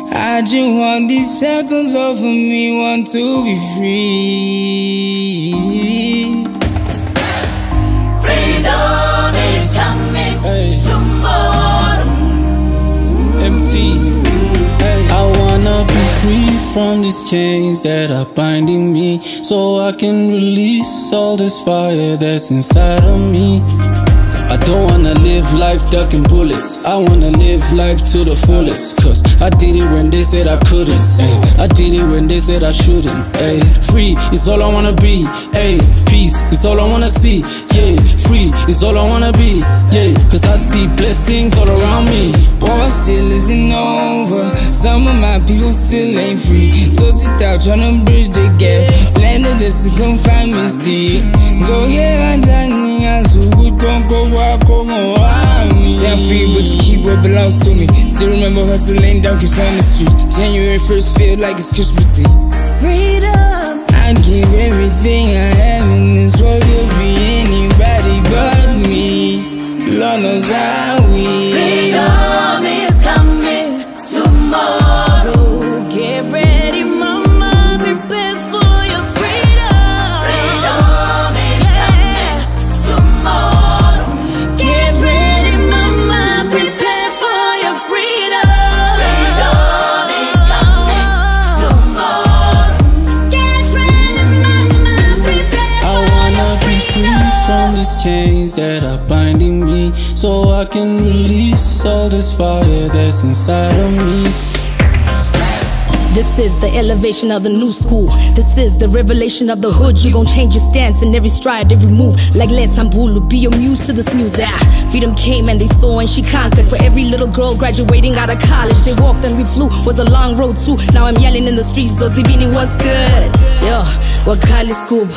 I just want these seconds off of me, want to be free. Freedom is coming tomorrow. MT. I wanna be free from these chains that are binding me, so I can release all this fire that's inside of me. I don't wanna live life ducking bullets. I wanna live life to the fullest. Cause I did it when they said I couldn't. I did it when they said I shouldn't. Free is all I wanna be. Peace is all I wanna see. Yeah, free is all I wanna be. Yeah, cause I see blessings all around me. War still isn't over. Some of my people still ain't free. Told it out tryna bridge the gap. Landed this to come find me still. So yeah, I'm done. So good, don't go. Say I'm free, but you keep what belongs to me. Still remember hustling down Chris on the street. January 1st feel like it's Christmas Eve. Freedom. I give everything I have in this world. You'll be anybody but me. Lord knows how we. Freedom is coming tomorrow. Get ready, mama, prepare for your freedom. Freedom is coming tomorrow. Get ready, mama, prepare for your freedom. Freedom is coming tomorrow. Get ready, mama, prepare for your freedom. I wanna be free from these chains that are binding me, so I can release all this fire that's inside of me. This is the elevation of the new school. This is the revelation of the hood. You gon' change your stance in every stride, every move. Like Led Tambulu, be your muse to the snooze. Freedom came and they saw and she conquered. For every little girl graduating out of college, they walked and we flew. Was a long road too. Now I'm yelling in the streets. So Zibini, what's good? Yo, Wakali Scoop,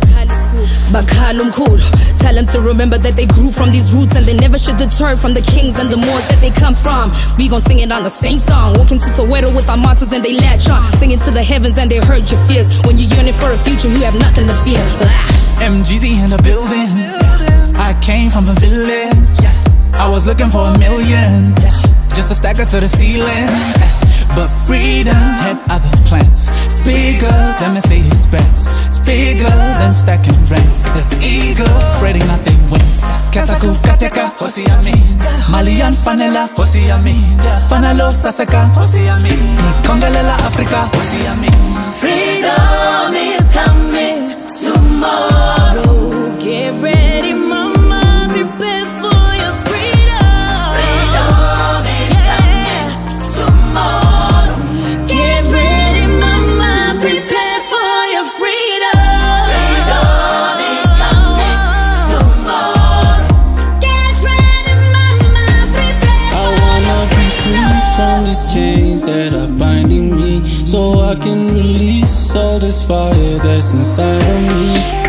Bakalum Cool. Tell them to remember that they grew from these roots and they never should deter from the kings and the Moors that they come from. We gon' sing it on the same song. Walking to Soweto with our martyrs and they latch on. Singing to the heavens and they heard your fears. When you're yearning for a future, you have nothing to fear. MGZ in the building. I came from a village. I was looking for $1 million, just a stacker to the ceiling. But freedom had other plans. It's bigger than Mercedes-Benz. It's bigger than stacking rents. There's eagles spreading out their wings. Kasaku kateka hosi amin. Malian fanela hosi amin. Fanalo saseka hosi amin. Nikongelela Africa hosi amin. Freedom is coming tomorrow. Get ready, mama, prepare for your freedom. Freedom is coming tomorrow. Get ready, mama, prepare for your freedom. Freedom is coming tomorrow. Get ready, mama, prepare for your freedom. I wanna be free from these chains that are binding me, so I can release all this fire that's inside of me.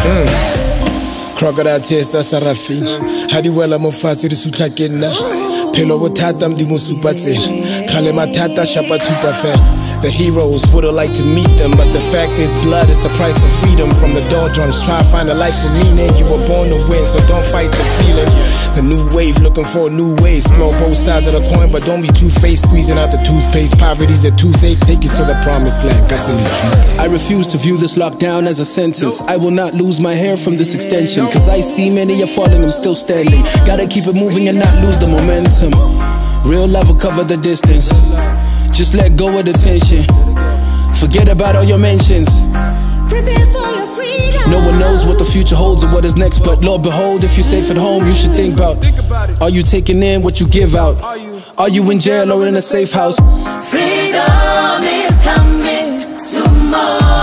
Crocodile tears tsa Sarafina ha di wela mo fatshe di sutla ke nna phelo bothata mdi mo supa tsela khale mathata shapa thupa fela. The heroes would've liked to meet them, but the fact is blood is the price of freedom. From the doldrums, try to find a life of meaning. You were born to win, so don't fight the feeling. The new wave, looking for a new way. Explore both sides of the coin, but don't be two-faced. Squeezing out the toothpaste, poverty's a toothache. Take you to the promised land. I refuse to view this lockdown as a sentence. I will not lose my hair from this extension, cause I see many are falling, I'm still standing. Gotta keep it moving and not lose the momentum. Real love will cover the distance. Just let go of the tension. Forget about all your mentions. Prepare for your freedom. No one knows what the future holds or what is next, but Lord behold, if you're safe at home, you should think about, are you taking in what you give out? Are you in jail or in a safe house? Freedom is coming tomorrow.